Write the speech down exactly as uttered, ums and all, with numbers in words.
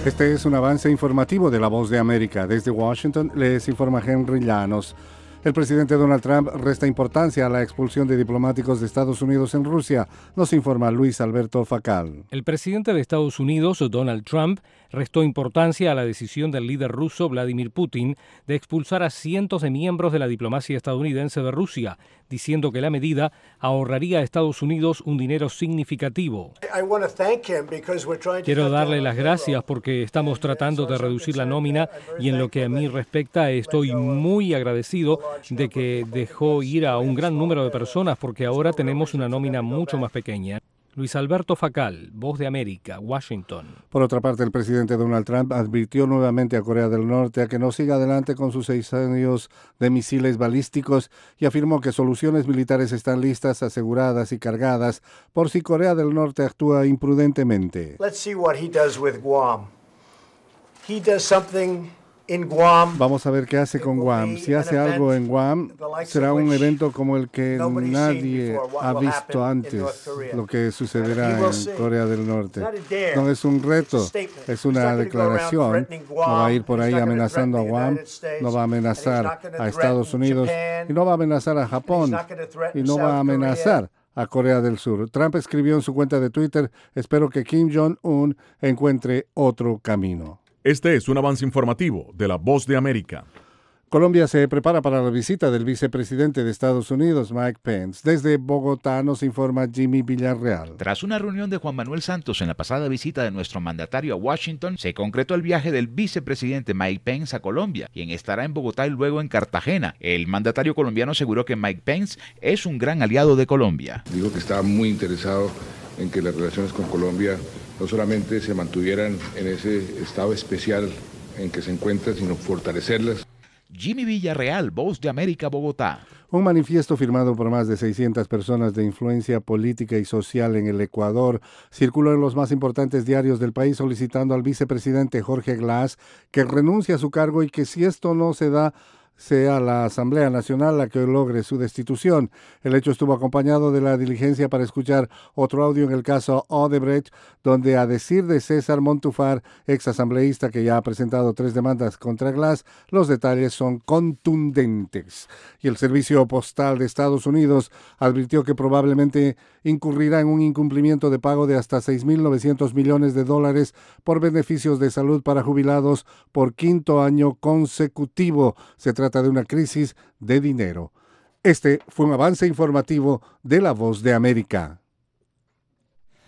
Este es un avance informativo de La Voz de América. Desde Washington les informa Henry Llanos. El presidente Donald Trump resta importancia a la expulsión de diplomáticos de Estados Unidos en Rusia, nos informa Luis Alberto Facal. El presidente de Estados Unidos, Donald Trump, restó importancia a la decisión del líder ruso Vladimir Putin de expulsar a cientos de miembros de la diplomacia estadounidense de Rusia, diciendo que la medida ahorraría a Estados Unidos un dinero significativo. Quiero darle las gracias porque estamos tratando de reducir la nómina y en lo que a mí respecta estoy muy agradecido de que dejó ir a un gran número de personas porque ahora tenemos una nómina mucho más pequeña. Luis Alberto Facal, Voz de América, Washington. Por otra parte, el presidente Donald Trump advirtió nuevamente a Corea del Norte a que no siga adelante con sus seis años de misiles balísticos y afirmó que soluciones militares están listas, aseguradas y cargadas por si Corea del Norte actúa imprudentemente. Let's see what he does with Guam. He does something in Guam. Vamos a ver qué hace con Guam. Si hace algo en Guam, será un evento como el que nadie ha visto antes, lo que sucederá en Corea del Norte. No es un reto, es una declaración. No va a ir por ahí amenazando a Guam, no va a amenazar a Estados Unidos y no va a amenazar a Japón y no va a amenazar a Corea del Sur. Trump escribió en su cuenta de Twitter: espero que Kim Jong-un encuentre otro camino. Este es un avance informativo de La Voz de América. Colombia se prepara para la visita del vicepresidente de Estados Unidos, Mike Pence. Desde Bogotá nos informa Jimmy Villarreal. Tras una reunión de Juan Manuel Santos en la pasada visita de nuestro mandatario a Washington, se concretó el viaje del vicepresidente Mike Pence a Colombia, quien estará en Bogotá y luego en Cartagena. El mandatario colombiano aseguró que Mike Pence es un gran aliado de Colombia. Dijo que estaba muy interesado en que las relaciones con Colombia no solamente se mantuvieran en ese estado especial en que se encuentran, sino fortalecerlas. Jimmy Villarreal, Voz de América, Bogotá. Un manifiesto firmado por más de seiscientas personas de influencia política y social en el Ecuador circuló en los más importantes diarios del país solicitando al vicepresidente Jorge Glass que renuncie a su cargo y que si esto no se da, sea la Asamblea Nacional la que logre su destitución. El hecho estuvo acompañado de la diligencia para escuchar otro audio en el caso Odebrecht, donde a decir de César Montúfar, ex asambleísta que ya ha presentado tres demandas contra Glass, los detalles son contundentes. Y el Servicio Postal de Estados Unidos advirtió que probablemente incurrirá en un incumplimiento de pago de hasta seis mil novecientos millones de dólares por beneficios de salud para jubilados por quinto año consecutivo. Se trata de una crisis de dinero. Este fue un avance informativo de La Voz de América.